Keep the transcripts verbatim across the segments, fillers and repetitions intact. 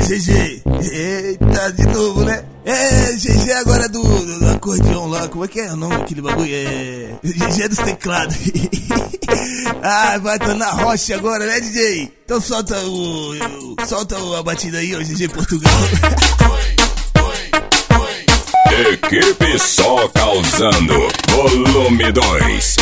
G G. Eita, de novo, né? É, G G agora do, do acordeão lá. Como é que é o nome daquele bagulho? É. G G dos teclados. Ah, vai estar na rocha agora, né, D J? Então solta o. o solta a batida aí, ó, G G Portugal. Equipe só causando. Volume dois.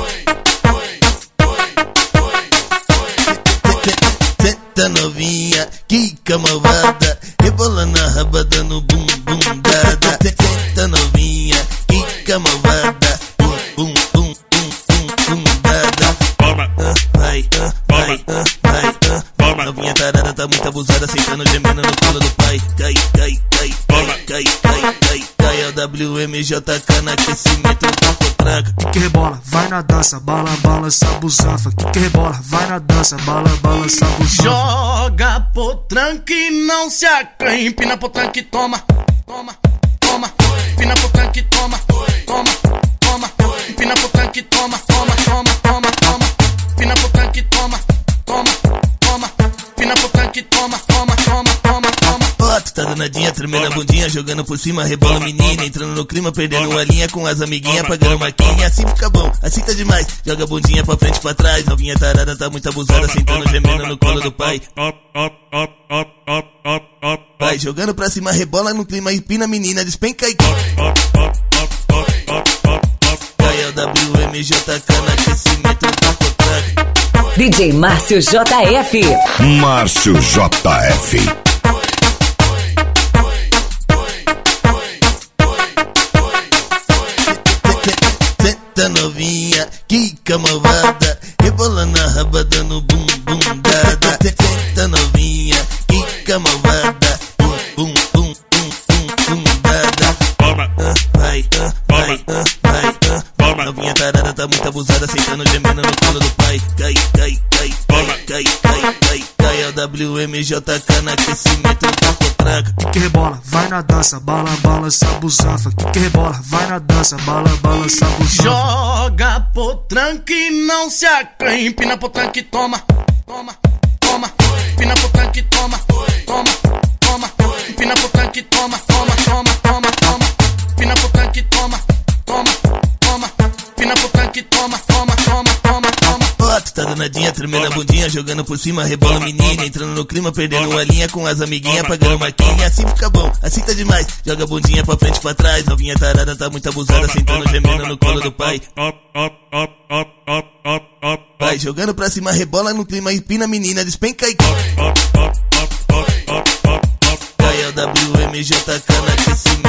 Senta novinha, que malvada, rebolando a rabada no bum bum dada. Senta novinha, que malvada, bum bum bum bum bum bum dada. Vai, vai, vai, vai. Novinha tarada tá muito abusada, sentando gemendo no colo do pai. Cai, cai, cai, cai, cai, cai, cai, cai. É o W M J K no aquecimento do potranca. Que que rebola, vai na dança, bala, balança, busanfa. Que que rebola, vai na dança, bala, balança, busanfa. Joga potranca e não se acanha. Empina potranca e toma, toma, toma. Empina potranca e toma, toma, toma. Empina potranca e toma, toma, toma, toma, toma. Empina potranca e toma, toma, toma. Empina potranca e toma, toma, toma, toma, toma. Ó, tu tá danadinha, tremendo a bundinha, jogando por cima, rebola menina, entrando no clima, perdendo a linha com as amiguinhas, pagando maquinha, assim fica bom, assim tá demais. Joga a bundinha pra frente e pra trás, novinha tarada tá muito abusada, sentando, gemendo no colo do pai. Vai jogando pra cima, rebola no clima, empina a menina, despenca e cai. É o W M J K no aquecimento do potranca. D J Márcio J F. Márcio J F. Senta novinha, que malvada, rebolando a rabada no bum bum dada. Senta novinha, que malvada, bum bum bum bum bum bum dada. Vai, vai, vai. Novinha tarada tá muito abusada, sentando, gemendo no colo do pai. Cai, cai, cai, cai, cai, cai, cai, cai. É o W M J K no aquecimento do potranca. Que que rebola, vai na dança, bala, balança, busanfa. Que que rebola, vai na dança, bala, balança, busanfa. Joga potranca e não se acanha. Empina potranca e toma, toma, toma. Empina potranca e toma, toma, toma. Empina potranca e toma, toma, toma, toma, toma. Empina potranca e toma, toma, toma. Empina potranca e toma, toma, toma, toma, toma. Ó, tu tá danadinha, tremendo a bundinha, jogando por cima, rebola menina, entrando no clima, perdendo a linha com as amiguinhas, pagando maquinha, assim fica bom, assim tá demais. Joga a bundinha pra frente e pra trás, novinha tarada tá muito abusada, sentando, gemendo no colo do pai. Vai jogando pra cima, rebola no clima, empina a menina, despenca e cai. É o W M J K no aquecimento.